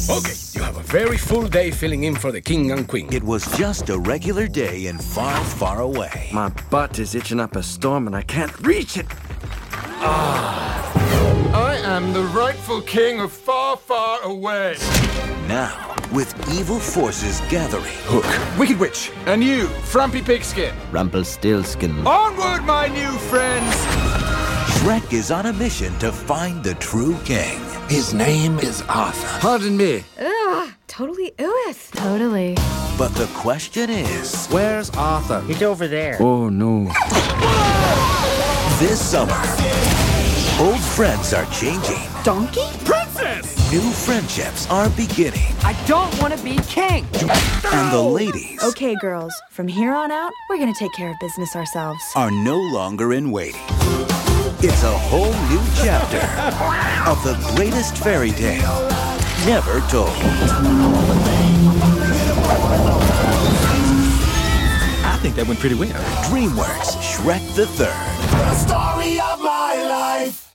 Okay, you have a very full day filling in for the king and queen. It was just a regular day and far, far away. My butt is itching up a storm and I can't reach it. I am the rightful king of far, far away. Now, with evil forces gathering, Hook, Wicked Witch, and you, Frumpy Pigskin. Rumpelstiltskin. Onward, my new friends! Shrek is on a mission to find the true king. His name is Arthur. Pardon me. Ugh, totally ooeth. Totally. But the question is, Where's Arthur? He's over there. Oh, no. this summer, old friends are changing. Donkey? Princess! New friendships are beginning. I don't want to be king. And the ladies Okay, girls, from here on out, we're gonna take care of business ourselves. are no longer in waiting. It's a whole new chapter of the greatest fairy tale never told. I think that went pretty well. DreamWorks Shrek the Third. The story of my life.